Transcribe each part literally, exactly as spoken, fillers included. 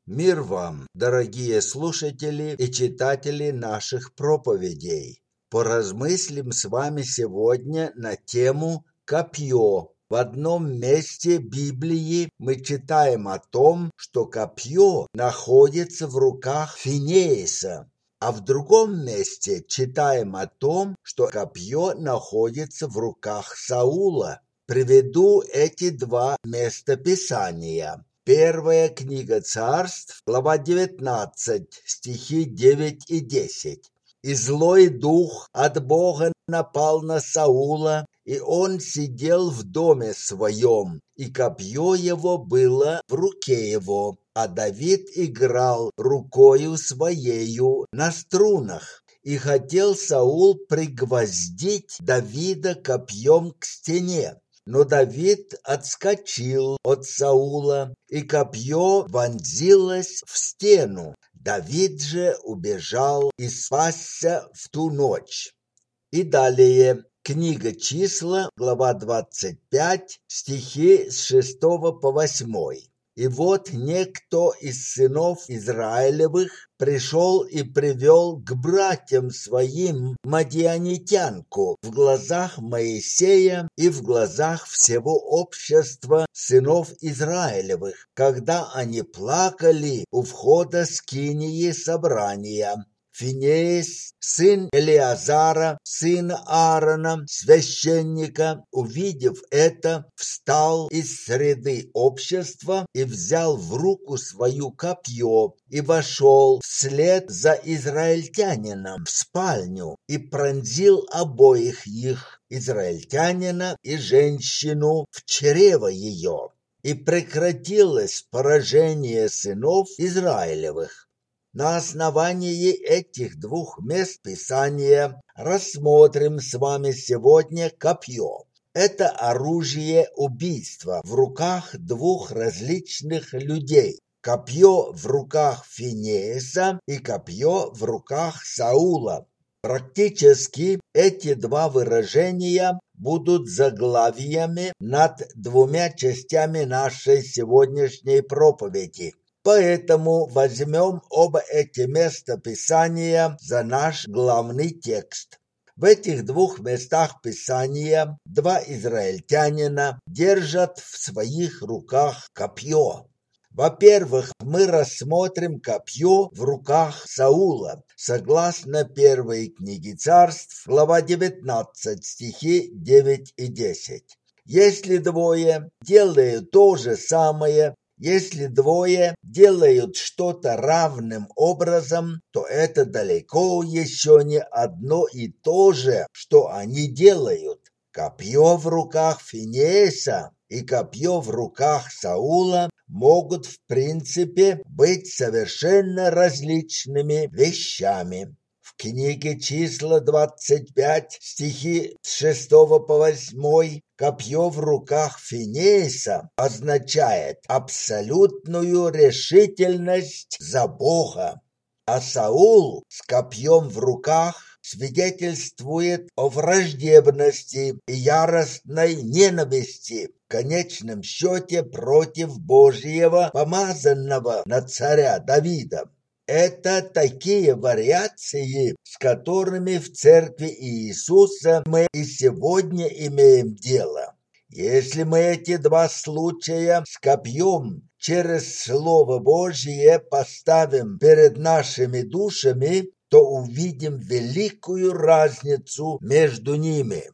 Мир вам, дорогие слушатели и читатели наших проповедей. Поразмыслим с вами сегодня на тему «Копье». В одном месте Библии мы читаем о том, что копье находится в руках Финееса, а в другом месте читаем о том, что копье находится в руках Саула. Приведу эти два местописания. Первая книга Царств, глава девятнадцать, стихи девять и десять. «И злой дух от Бога напал на Саула, и он сидел в доме своем, и копье его было в руке его, а Давид играл рукою своею на струнах. И хотел Саул пригвоздить Давида копьем к стене. Но Давид отскочил от Саула, и копье вонзилось в стену. Давид же убежал и спасся в ту ночь». И далее книга Числа, глава двадцать пять, стихи с шестого по восьмой. «И вот некто из сынов Израилевых пришел и привел к братьям своим мадианитянку в глазах Моисея и в глазах всего общества сынов Израилевых, когда они плакали у входа скинии собрания. Финеес, сын Элиазара, сын Аарона, священника, увидев это, встал из среды общества и взял в руку свою копье и вошел вслед за израильтянином в спальню и пронзил обоих их, израильтянина и женщину, в чрево ее. И прекратилось поражение сынов Израилевых». На основании этих двух мест Писания рассмотрим с вами сегодня копье. Это оружие убийства в руках двух различных людей. Копье в руках Финееса и копье в руках Саула. Практически эти два выражения будут заглавиями над двумя частями нашей сегодняшней проповеди. Поэтому возьмем оба эти места Писания за наш главный текст. В этих двух местах Писания два израильтянина держат в своих руках копье. Во-первых, мы рассмотрим копье в руках Саула, согласно первой книге Царств, глава девятнадцать, стихи девять и десять. Если двое делают то же самое, Если двое делают что-то равным образом, то это далеко еще не одно и то же, что они делают. Копье в руках Финееса и копье в руках Саула могут в принципе быть совершенно различными вещами. В книге Числа двадцать пять, стихи с шестого по восьмой, копье в руках Финееса означает абсолютную решительность за Бога, а Саул с копьем в руках свидетельствует о враждебности и яростной ненависти, в конечном счете против Божьего помазанного на царя Давида. Это такие вариации, с которыми в церкви Иисуса мы и сегодня имеем дело. Если мы эти два случая с копьем через Слово Божье поставим перед нашими душами, то увидим великую разницу между ними.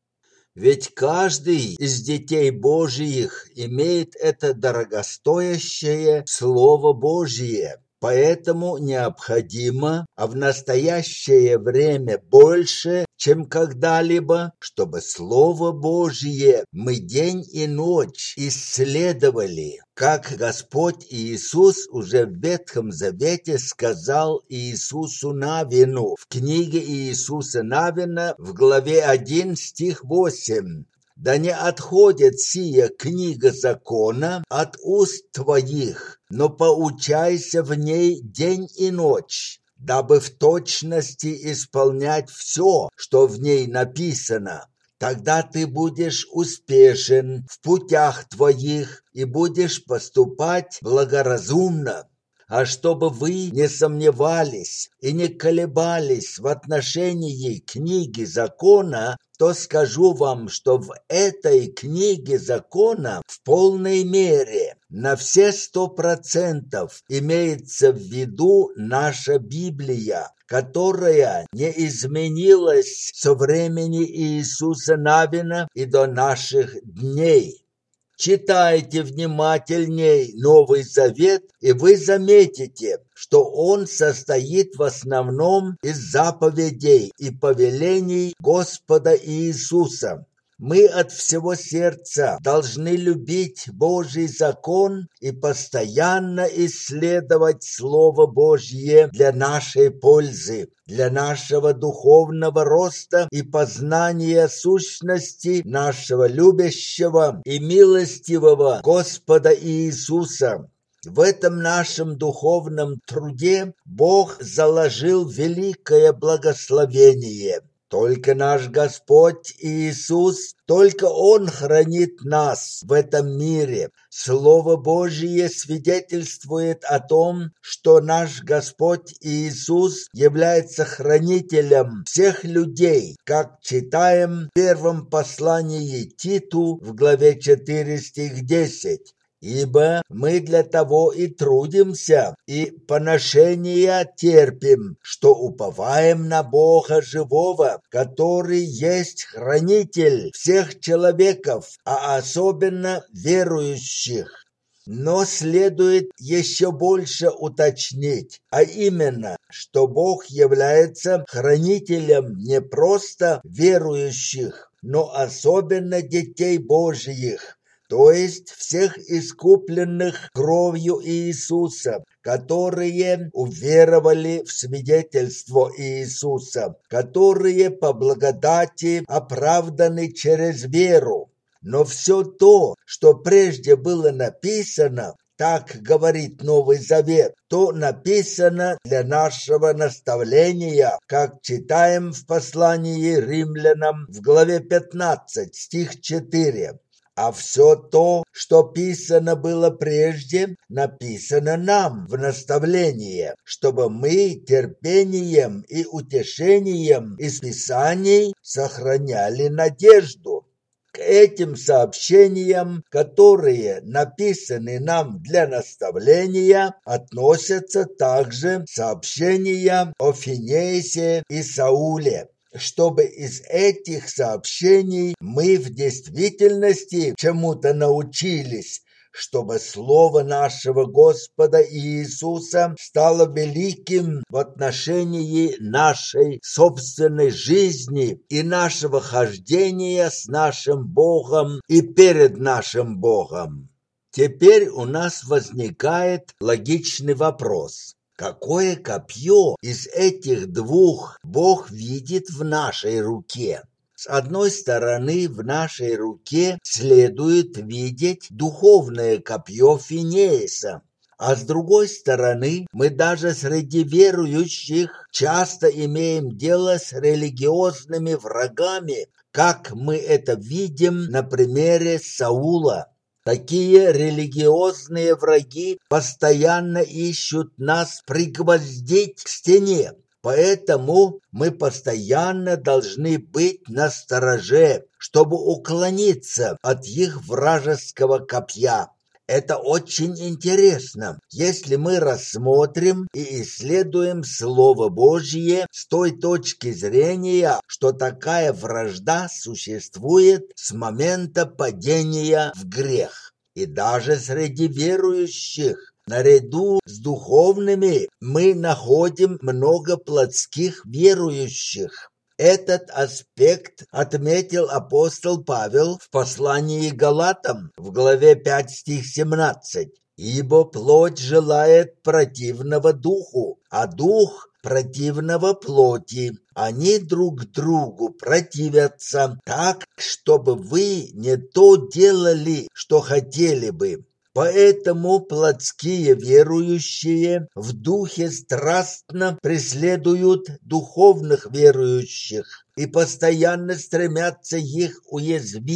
Ведь каждый из детей Божьих имеет это дорогостоящее Слово Божье. Поэтому необходимо, а в настоящее время больше, чем когда-либо, чтобы Слово Божье мы день и ночь исследовали, как Господь Иисус уже в Ветхом Завете сказал Иисусу Навину в книге Иисуса Навина в главе один, стих восемь. «Да не отходит сия книга закона от уст твоих, но поучайся в ней день и ночь, дабы в точности исполнять все, что в ней написано. Тогда ты будешь успешен в путях твоих и будешь поступать благоразумно». а чтобы вы не сомневались и не колебались в отношении книги закона, то скажу вам, что в этой книге закона в полной мере на все сто процентов имеется в виду наша Библия, которая не изменилась со времени Иисуса Навина и до наших дней. Читайте внимательней Новый Завет, и вы заметите, что он состоит в основном из заповедей и повелений Господа Иисуса. Мы от всего сердца должны любить Божий закон и постоянно исследовать Слово Божье для нашей пользы, для нашего духовного роста и познания сущности нашего любящего и милостивого Господа Иисуса. В этом нашем духовном труде Бог заложил великое благословение. Только наш Господь Иисус, только Он хранит нас в этом мире. Слово Божие свидетельствует о том, что наш Господь Иисус является хранителем всех людей, как читаем в первом послании Титу в главе четыре стих десять. Ибо мы для того и трудимся, и поношения терпим, что уповаем на Бога живого, который есть хранитель всех человеков, а особенно верующих. Но следует еще больше уточнить, а именно, что Бог является хранителем не просто верующих, но особенно детей Божьих, то есть всех искупленных кровью Иисуса, которые уверовали в свидетельство Иисуса, которые по благодати оправданы через веру. Но все то, что прежде было написано, так говорит Новый Завет, то написано для нашего наставления, как читаем в послании римлянам в главе пятнадцать, стих четыре. А все то, что писано было прежде, написано нам в наставление, чтобы мы терпением и утешением из Писаний сохраняли надежду. К этим сообщениям, которые написаны нам для наставления, относятся также сообщения о Финесе и Сауле, чтобы из этих сообщений мы в действительности чему-то научились, чтобы слово нашего Господа Иисуса стало великим в отношении нашей собственной жизни и нашего хождения с нашим Богом и перед нашим Богом. Теперь у нас возникает логичный вопрос. Какое копье из этих двух Бог видит в нашей руке? С одной стороны, в нашей руке следует видеть духовное копье Финееса, а с другой стороны, мы даже среди верующих часто имеем дело с религиозными врагами, как мы это видим на примере Саула. Такие религиозные враги постоянно ищут нас пригвоздить к стене, поэтому мы постоянно должны быть настороже, чтобы уклониться от их вражеского копья. Это очень интересно, если мы рассмотрим и исследуем Слово Божье с той точки зрения, что такая вражда существует с момента падения в грех. И даже среди верующих, наряду с духовными, мы находим много плотских верующих. Этот аспект отметил апостол Павел в послании к Галатам в главе пять стих семнадцать. «Ибо плоть желает противного духу, а дух противного плоти. Они друг другу противятся так, чтобы вы не то делали, что хотели бы». Поэтому плотские верующие в духе страстно преследуют духовных верующих и постоянно стремятся их уязвить.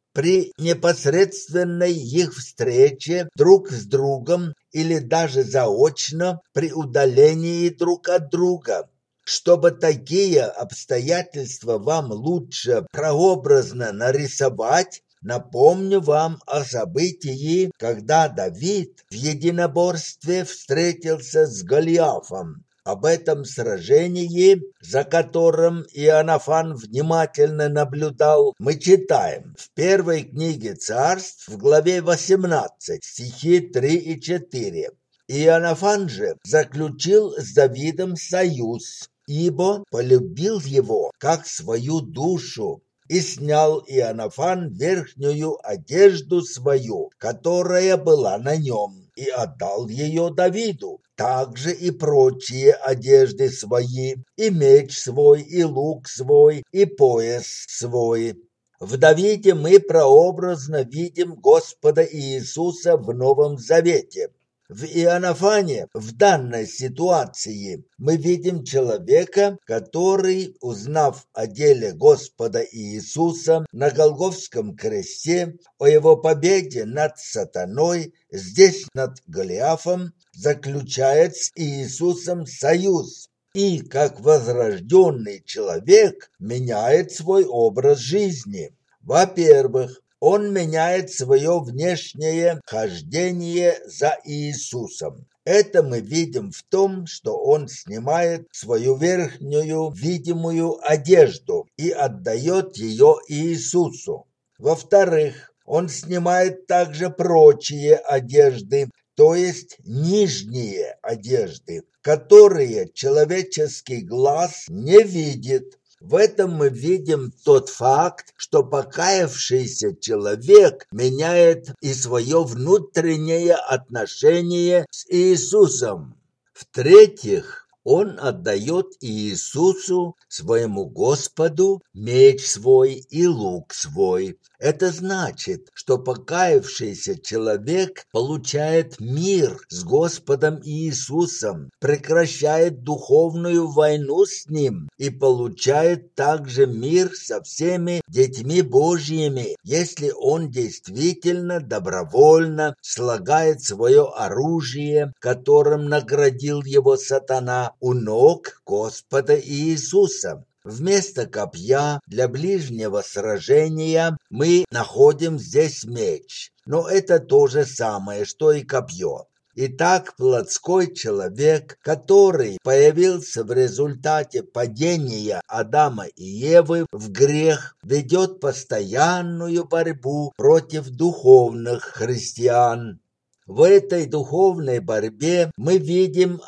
При непосредственной их встрече друг с другом или даже заочно при удалении друг от друга. Чтобы такие обстоятельства вам лучше прообразно нарисовать, напомню вам о событии, когда Давид в единоборстве встретился с Голиафом. Об этом сражении, за которым Иоаннафан внимательно наблюдал, мы читаем в первой книге Царств, в главе восемнадцать, стихи три и четыре. Иоаннафан же заключил с Давидом союз, ибо полюбил его как свою душу. И снял Иоаннафан верхнюю одежду свою, которая была на нем, и отдал ее Давиду. Также и прочие одежды свои, и меч свой, и лук свой, и пояс свой. В Давиде мы прообразно видим Господа Иисуса в Новом Завете. В Иоаннафане в данной ситуации мы видим человека, который, узнав о деле Господа Иисуса на Голгофском кресте, о его победе над сатаной, здесь над Голиафом, заключает с Иисусом союз и, как возрожденный человек, меняет свой образ жизни. Во-первых, он меняет свое внешнее хождение за Иисусом. Это мы видим в том, что он снимает свою верхнюю видимую одежду и отдает ее Иисусу. Во-вторых, он снимает также прочие одежды, то есть нижние одежды, которые человеческий глаз не видит. В этом мы видим тот факт, что покаявшийся человек меняет и свое внутреннее отношение с Иисусом. В-третьих, он отдает Иисусу, своему Господу, меч свой и лук свой. Это значит, что покаявшийся человек получает мир с Господом Иисусом, прекращает духовную войну с Ним и получает также мир со всеми детьми Божьими, если он действительно добровольно слагает свое оружие, которым наградил его сатана, у ног Господа Иисуса. Вместо копья для ближнего сражения мы находим здесь меч, но это то же самое, что и копье. Итак, плотской человек, который появился в результате падения Адама и Евы в грех, ведет постоянную борьбу против духовных христиан. В этой духовной борьбе мы видим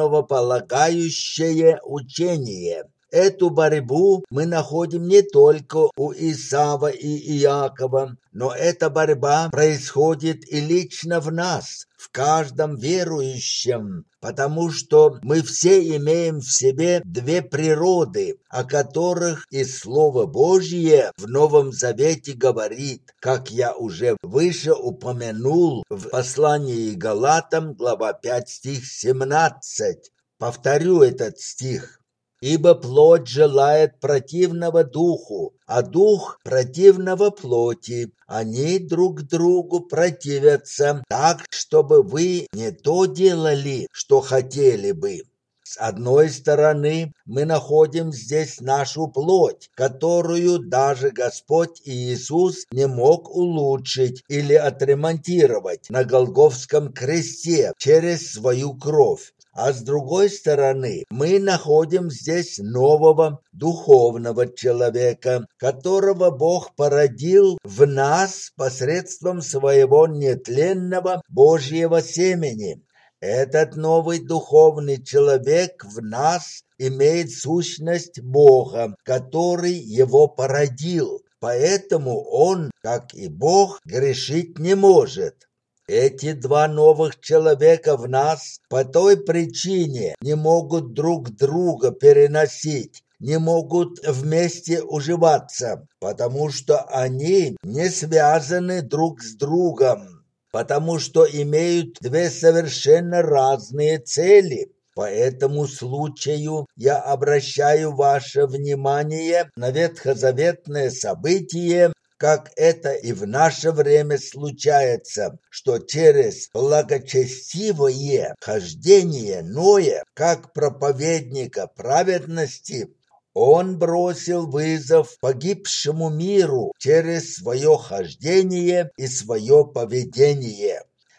основополагающее учение. Эту борьбу мы находим не только у Исава и Иакова, но эта борьба происходит и лично в нас, в каждом верующем, потому что мы все имеем в себе две природы, о которых и Слово Божье в Новом Завете говорит, как я уже выше упомянул в послании Галатам, глава пять, стих семнадцать. Повторю этот стих. Ибо плоть желает противного духу, а дух противного плоти. Они друг другу противятся, так, чтобы вы не то делали, что хотели бы. С одной стороны, мы находим здесь нашу плоть, которую даже Господь Иисус не мог улучшить или отремонтировать на Голгофском кресте через свою кровь. А с другой стороны, мы находим здесь нового духовного человека, которого Бог породил в нас посредством своего нетленного Божьего семени. Этот новый духовный человек в нас имеет сущность Бога, который его породил, поэтому он, как и Бог, грешить не может. Эти два новых человека в нас по той причине не могут друг друга переносить, не могут вместе уживаться, потому что они не связаны друг с другом, потому что имеют две совершенно разные цели. По этому случаю я обращаю ваше внимание на ветхозаветное событие, как это и в наше время случается, что через благочестивое хождение Ноя, как проповедника праведности, он бросил вызов погибшему миру через свое хождение и свое поведение.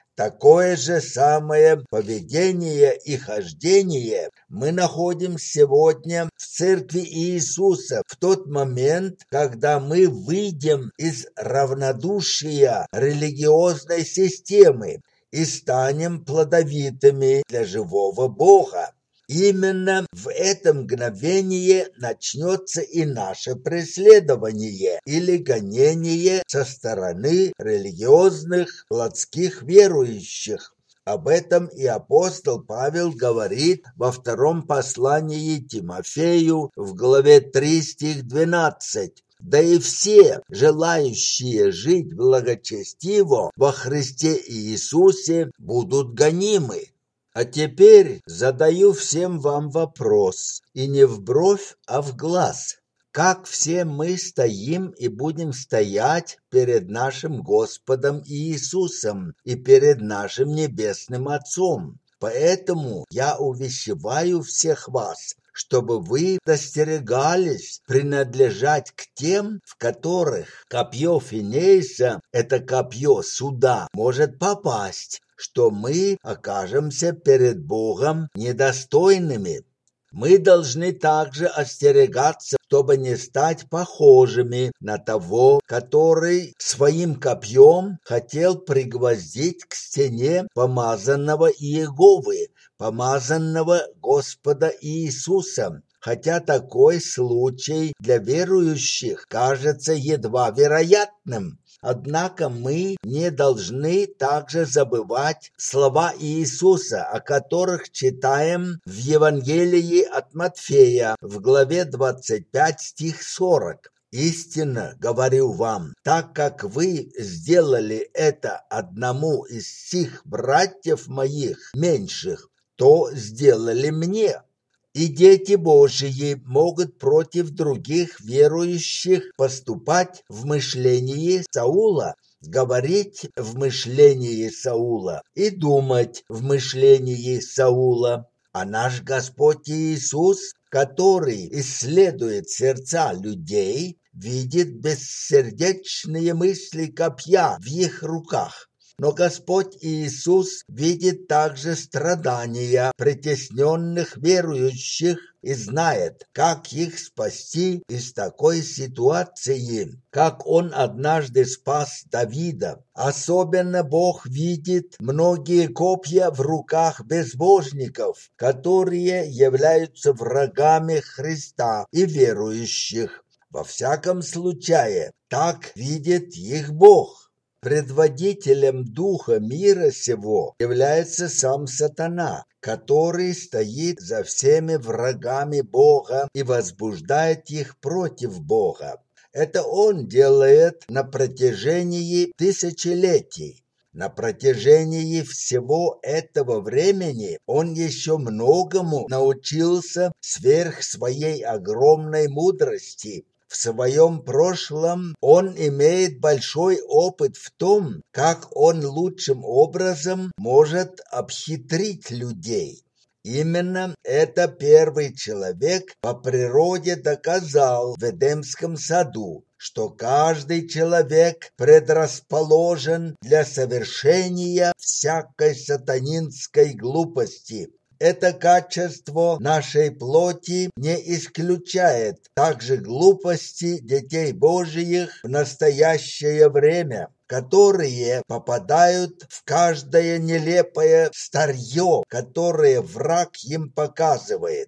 Такое же самое поведение и хождение мы находим сегодня в Церкви Иисуса в тот момент, когда мы выйдем из равнодушия религиозной системы и станем плодовитыми для живого Бога. Именно в это мгновение начнется и наше преследование или гонение со стороны религиозных плотских верующих. Об этом и апостол Павел говорит во втором послании Тимофею в главе три, стих двенадцать. Да и все, желающие жить благочестиво во Христе Иисусе, будут гонимы. А теперь задаю всем вам вопрос, и не в бровь, а в глаз. Как все мы стоим и будем стоять перед нашим Господом Иисусом и перед нашим Небесным Отцом? Поэтому я увещеваю всех вас, чтобы вы остерегались принадлежать к тем, в которых копье Финеиса, это копье суда, может попасть, что мы окажемся перед Богом недостойными. Мы должны также остерегаться, чтобы не стать похожими на того, который своим копьем хотел пригвоздить к стене помазанного Иеговы, помазанного Господа Иисуса. Хотя такой случай для верующих кажется едва вероятным. Однако мы не должны также забывать слова Иисуса, о которых читаем в Евангелии от Матфея в главе двадцать пять, стих сорок. «Истинно говорю вам, так как вы сделали это одному из сих братьев моих меньших, то сделали мне». И дети Божьи могут против других верующих поступать в мышлении Саула, говорить в мышлении Саула и думать в мышлении Саула. А наш Господь Иисус, который исследует сердца людей, видит бессердечные мысли копья в их руках. Но Господь Иисус видит также страдания притесненных верующих и знает, как их спасти из такой ситуации, как Он однажды спас Давида. Особенно Бог видит многие копья в руках безбожников, которые являются врагами Христа и верующих. Во всяком случае, так видит их Бог. Предводителем духа мира сего является сам сатана, который стоит за всеми врагами Бога и возбуждает их против Бога. Это он делает на протяжении тысячелетий. На протяжении всего этого времени он еще многому научился сверх своей огромной мудрости. В своем прошлом он имеет большой опыт в том, как он лучшим образом может обхитрить людей. Именно это первый человек по природе доказал в Эдемском саду, что каждый человек предрасположен для совершения всякой сатанинской глупости. Это качество нашей плоти не исключает также глупости детей Божиих в настоящее время, которые попадают в каждое нелепое старье, которое враг им показывает.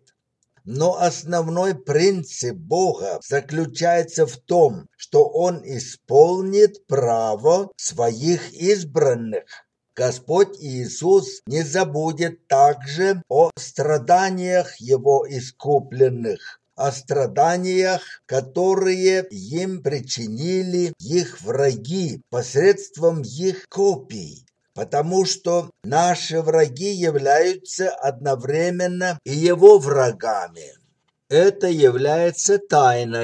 Но основной принцип Бога заключается в том, что Он исполнит право своих избранных. Господь Иисус не забудет также о страданиях Его искупленных, о страданиях, которые им причинили их враги посредством их копий, потому что наши враги являются одновременно и Его врагами. Это является тайной,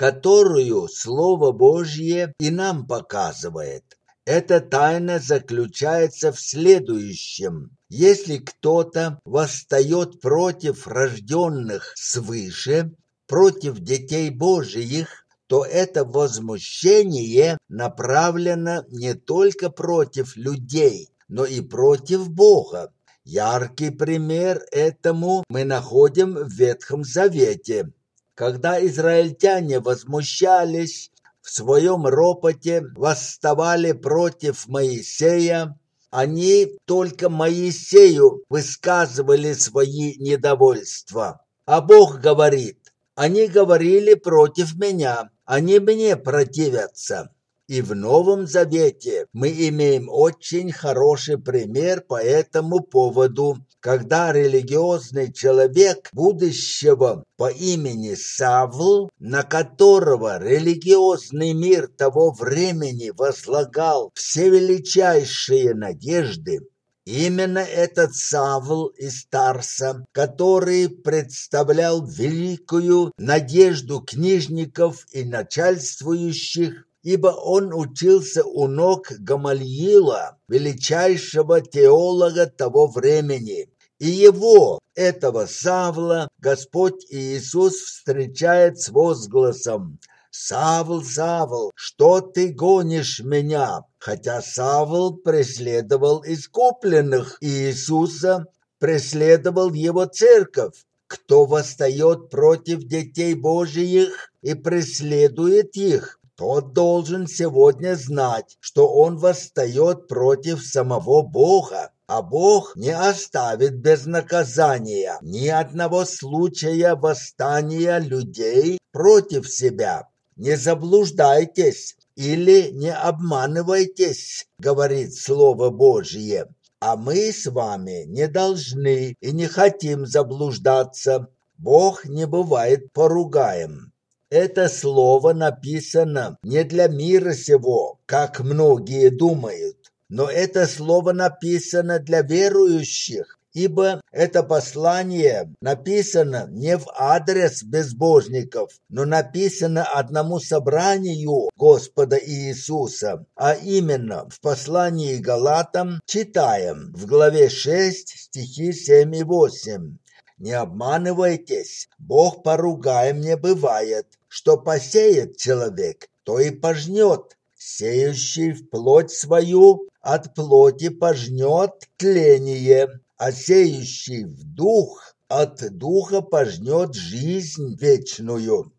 которую Слово Божье и нам показывает. Эта тайна заключается в следующем. Если кто-то восстает против рожденных свыше, против детей Божиих, то это возмущение направлено не только против людей, но и против Бога. Яркий пример этому мы находим в Ветхом Завете. Когда израильтяне возмущались, в своем ропоте восставали против Моисея, они только Моисею высказывали свои недовольства. А Бог говорит: они говорили против меня, они мне противятся. И в Новом Завете мы имеем очень хороший пример по этому поводу, когда религиозный человек будущего по имени Савл, на которого религиозный мир того времени возлагал все величайшие надежды, именно этот Савл из Тарса, который представлял великую надежду книжников и начальствующих, ибо он учился у ног Гамальила, величайшего теолога того времени. И его, этого Савла, Господь Иисус встречает с возгласом: «Савл, Савл, что ты гонишь меня?» Хотя Савл преследовал искупленных, и Иисуса преследовал его церковь. Кто восстает против детей Божиих и преследует их, тот должен сегодня знать, что он восстает против самого Бога. А Бог не оставит без наказания ни одного случая восстания людей против себя. Не заблуждайтесь или не обманывайтесь, говорит Слово Божье. А мы с вами не должны и не хотим заблуждаться. Бог не бывает поругаем. Это слово написано не для мира сего, как многие думают, но это слово написано для верующих, ибо это послание написано не в адрес безбожников, но написано одному собранию Господа Иисуса, а именно в послании Галатам читаем в главе шесть, стихи семь и восемь. «Не обманывайтесь, Бог поругаем не бывает. Что посеет человек, то и пожнет. Сеющий в плоть свою от плоти пожнет тление, а сеющий в дух от духа пожнет жизнь вечную».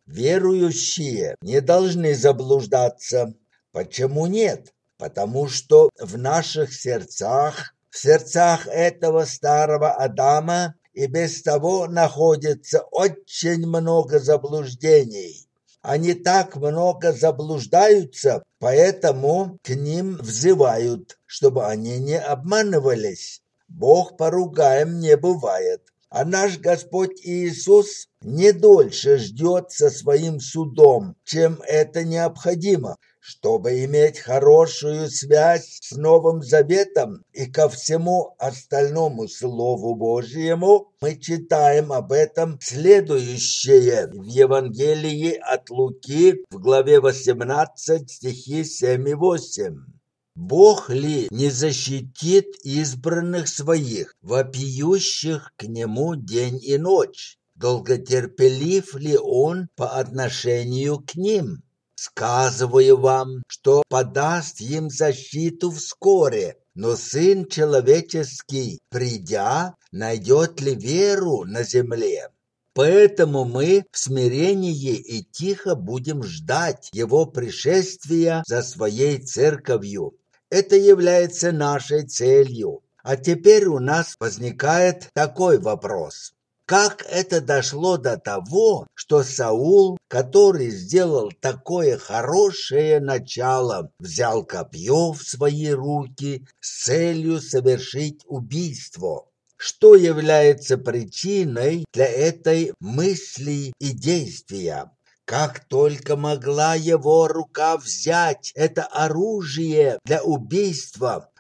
Верующие не должны заблуждаться. Почему нет? Потому что в наших сердцах, в сердцах этого старого Адама, и без того находится очень много заблуждений. Они так много заблуждаются, поэтому к ним взывают, чтобы они не обманывались. Бог поругаем не бывает. А наш Господь Иисус не дольше ждет со своим судом, чем это необходимо, чтобы иметь хорошую связь с Новым Заветом и ко всему остальному Слову Божьему. Мы читаем об этом следующее в Евангелии от Луки в главе восемнадцать, стихи семь и восемь. «Бог ли не защитит избранных своих, вопиющих к Нему день и ночь? Долготерпелив ли Он по отношению к ним? Сказываю вам, что подаст им защиту вскоре, но Сын Человеческий, придя, найдет ли веру на земле?» Поэтому мы в смирении и тихо будем ждать Его пришествия за Своей Церковью. Это является нашей целью. А теперь у нас возникает такой вопрос. Как это дошло до того, что Саул, который сделал такое хорошее начало, взял копье в свои руки с целью совершить убийство? Что является причиной для этой мысли и действия? Как только могла его рука взять это оружие для убийства,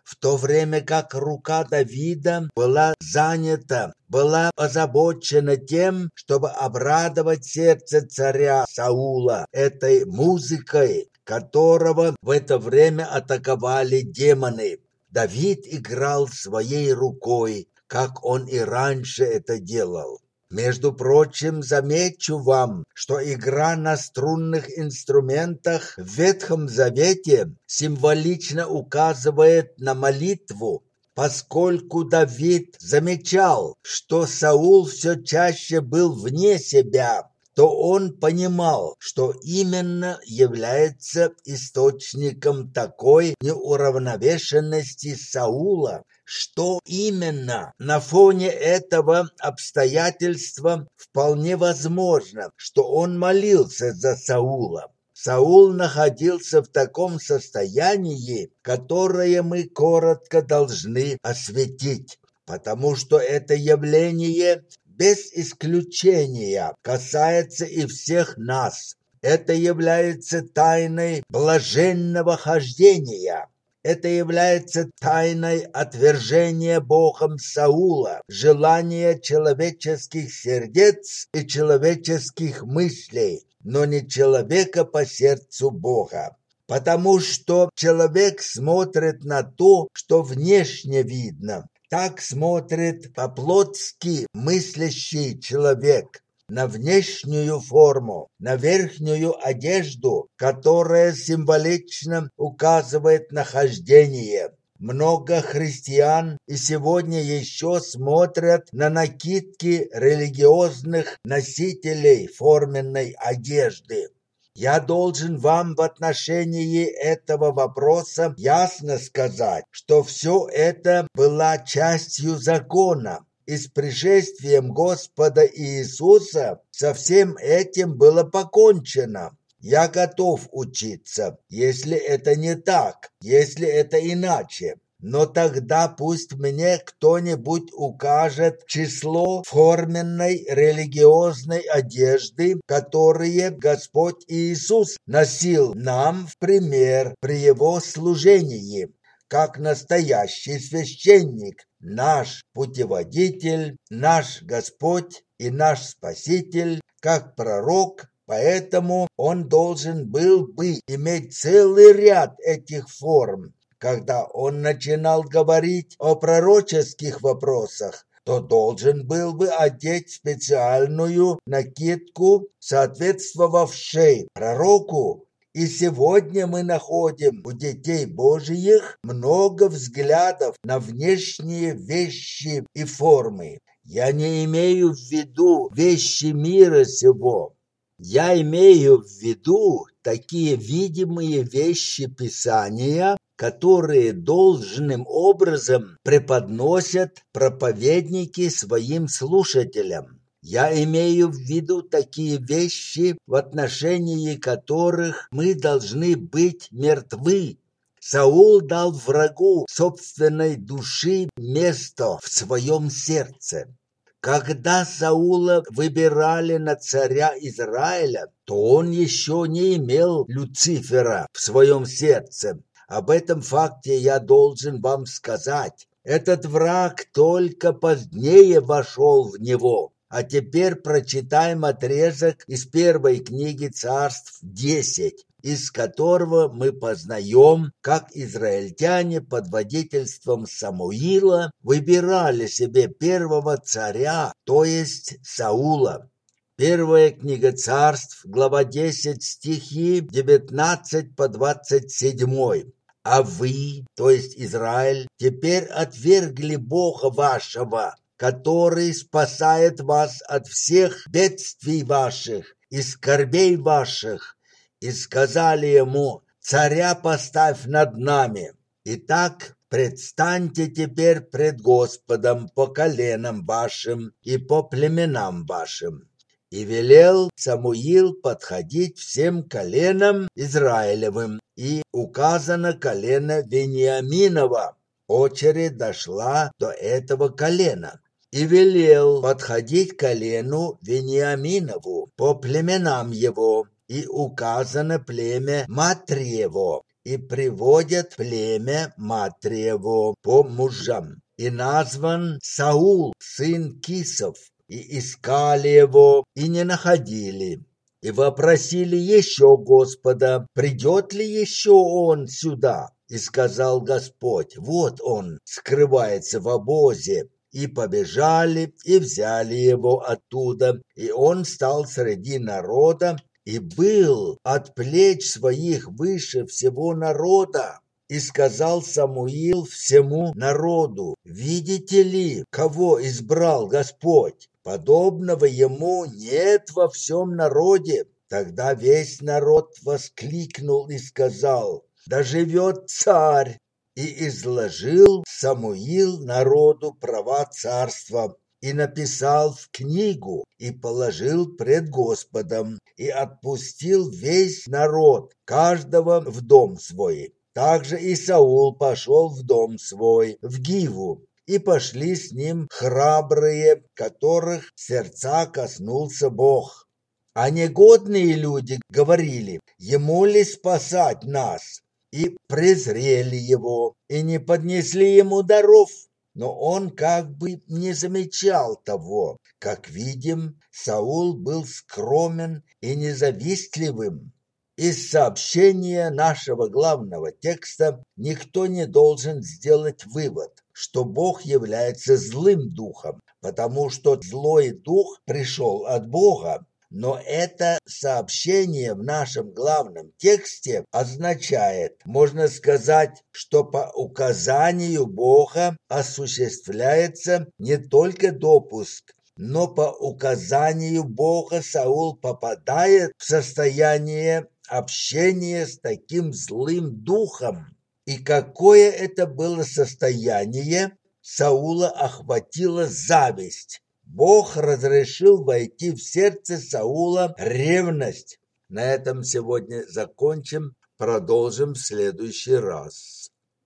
в то время как рука Давида была занята, была озабочена тем, чтобы обрадовать сердце царя Саула этой музыкой, которого в это время атаковали демоны. Давид играл своей рукой, как он и раньше это делал. Между прочим, замечу вам, что игра на струнных инструментах в Ветхом Завете символично указывает на молитву, поскольку Давид замечал, что Саул все чаще был вне себя, то он понимал, что именно является источником такой неуравновешенности Саула, что именно на фоне этого обстоятельства вполне возможно, что он молился за Саула. Саул находился в таком состоянии, которое мы коротко должны осветить, потому что это явление без исключения касается и всех нас. Это является тайной блаженного хождения. Это является тайной отвержения Богом Саула, желания человеческих сердец и человеческих мыслей, но не человека по сердцу Бога. Потому что человек смотрит на то, что внешне видно. Так смотрит по-плотски мыслящий человек на внешнюю форму, на верхнюю одежду, которая символично указывает на хождение. Много христиан и сегодня еще смотрят на накидки религиозных носителей форменной одежды. Я должен вам в отношении этого вопроса ясно сказать, что все это была частью закона, и с пришествием Господа Иисуса со всем этим было покончено. Я готов учиться, если это не так, если это иначе. Но тогда пусть мне кто-нибудь укажет число форменной религиозной одежды, которые Господь Иисус носил нам в пример при Его служении, как настоящий священник, наш путеводитель, наш Господь и наш Спаситель, как пророк. Поэтому он должен был бы иметь целый ряд этих форм. Когда он начинал говорить о пророческих вопросах, то должен был бы одеть специальную накидку, соответствовавшей пророку. И сегодня мы находим у детей Божиих много взглядов на внешние вещи и формы. Я не имею в виду вещи мира сего. Я имею в виду такие видимые вещи Писания, которые должным образом преподносят проповедники своим слушателям. Я имею в виду такие вещи, в отношении которых мы должны быть мертвы. Саул дал врагу собственной души место в своем сердце. Когда Саула выбирали на царя Израиля, то он еще не имел Люцифера в своем сердце. Об этом факте я должен вам сказать. Этот враг только позднее вошел в него. А теперь прочитаем отрезок из первой книги Царств десять, из которого мы познаем, как израильтяне под водительством Самуила выбирали себе первого царя, то есть Саула. Первая книга Царств, глава десять, стихи девятнадцать по двадцать семь. «А вы, то есть Израиль, теперь отвергли Бога вашего, который спасает вас от всех бедствий ваших и скорбей ваших, и сказали ему: царя поставь над нами. Итак, предстаньте теперь пред Господом по коленам вашим и по племенам вашим». И велел Самуил подходить всем коленам Израилевым, и указано колено Вениаминова. Очередь дошла до этого колена. И велел подходить колену Вениаминову по племенам его, и указано племя Матриево. и приводят племя матери его по мужам. И назван Саул, сын Кисов, и искали его, и не находили. И вопросили еще Господа, придет ли еще он сюда. И сказал Господь, вот он скрывается в обозе. И побежали, и взяли его оттуда, и он стал среди народа, и был от плеч своих выше всего народа. И сказал Самуил всему народу, видите ли, кого избрал Господь? Подобного ему нет во всем народе. Тогда весь народ воскликнул и сказал, да живет царь! И изложил Самуил народу права царства, и написал в книгу, и положил пред Господом, и отпустил весь народ, каждого в дом свой. Также и Саул пошел в дом свой, в Гиву, и пошли с ним храбрые, которых сердца коснулся Бог. А негодные люди говорили, ему ли спасать нас? И презрели его, и не поднесли ему даров. Но он как бы не замечал того. Как видим, Саул был скромен и независтливым. Из сообщения нашего главного текста никто не должен сделать вывод, что Бог является злым духом, потому что злой дух пришел от Бога. Но это сообщение в нашем главном тексте означает, можно сказать, что по указанию Бога осуществляется не только допуск, но по указанию Бога Саул попадает в состояние общения с таким злым духом. И какое это было состояние? Саула охватила зависть. Бог разрешил войти в сердце Саула ревность. На этом сегодня закончим, продолжим в следующий раз.